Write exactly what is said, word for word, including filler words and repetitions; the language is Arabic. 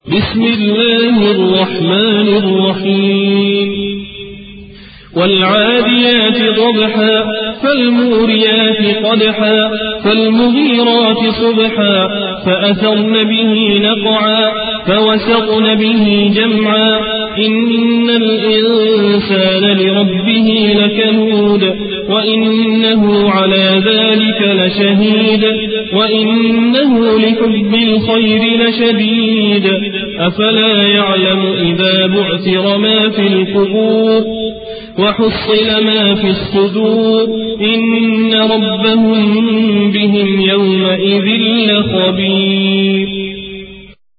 بسم الله الرحمن الرحيم والعاديات ضبحا فالموريات قدحا فالمغيرات صبحا فأثرن به نقعا فوسطن به جمعا إن الإنسان لربه لكنود وإنه على ذلك لشهيد وإنه لحب الخير لشديد أفلا يعلم إذا بعثر ما في القبور وحصل ما في الصدور إن ربهم بهم يومئذ لخبير